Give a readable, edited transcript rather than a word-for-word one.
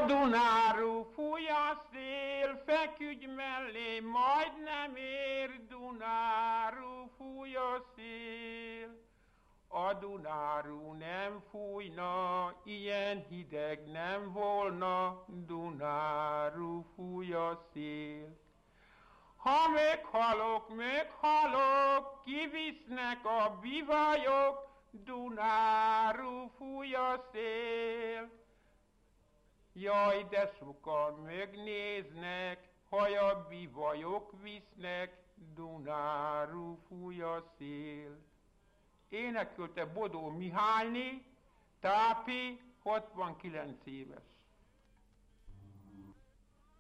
Dunáról fúj a szél, feküdj mellé, majd nem ér, Dunáról fúj a szél. A Dunáról nem fújna, ilyen hideg nem volna, Dunáról fúj a szél. Ha meghalok, kivisznek a bivajok, Dunáról fúj a szél. Jaj, de sokan megnéznek, ha a bivajok visznek, Dunáról fúj a szél. Énekelte Bodó Mihályné, Tápi, 69 éves.